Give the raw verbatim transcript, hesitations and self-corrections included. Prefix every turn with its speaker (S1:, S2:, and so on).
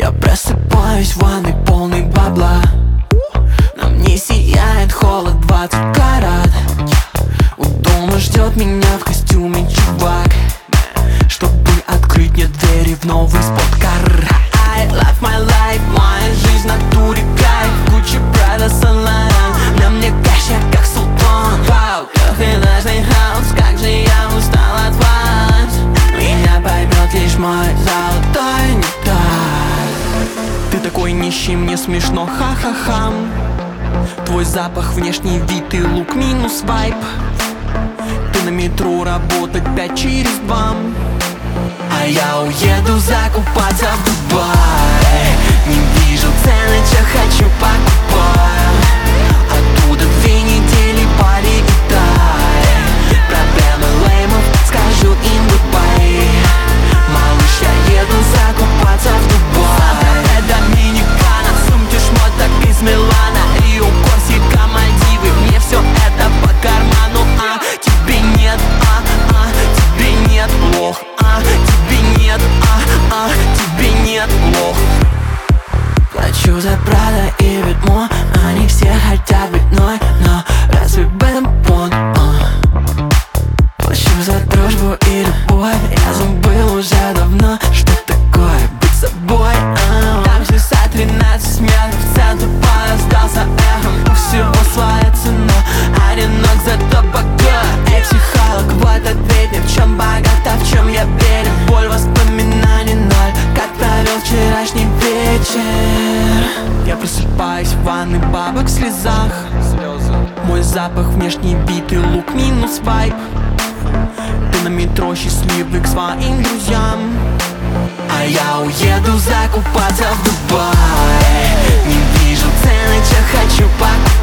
S1: Я просыпаюсь в ванной полной бабла. На мне сияет холод двадцать карат. У дома ждет меня в костюме чувак, чтобы открыть мне двери в новый спорткар. I love my life, моя жизнь в натуре кайф. Gucci, Prada, Saint Laurent, на мне кэш, я как султан. Вау, трехэтажный хаус, как же я устал от вас. Меня поймет лишь мой золотой нектар. Ты такой нищий, мне смешно, ха-ха-ха. Твой запах, внешний вид и лук минус вайб. Ты на метро работать пять через два. А я уеду закупаться в Дубай. Не вижу цены, что хочу покупать. Оттуда две недели полетай. Проблемы леймов, скажу им гудбай. Малыш, я еду закупаться в Дубай. Это Доминикана, сумки шмоток из Милана, Рио, Корсика, Мальдивы. Мне все это по карману, а тебе нет, а, а, тебе нет, лох, а, тебе нет, а, а, тебе нет, лох. Плачу за Прада и Витмо, они все хотят быть мной, но разве в этом понт? Плачу за дружбу и любовь, я забыл уже давно, что такое быть собой. Там часа тринадцать метров, центр поля сдался эхом. У всего своя цена, одинок зато богат. Эй, психолог, вот ответь мне, в чем богат, а в чем я беден. Боль воспоминаний ноль, как провел вчерашний вечер. Я просыпаюсь в ванной, бабок в слезах. Мой запах, внешний вид и лук минус вайб. Ты на метро счастливый к своим друзьям. А я уеду закупаться в Дубай. Не вижу цены, что хочу покупать.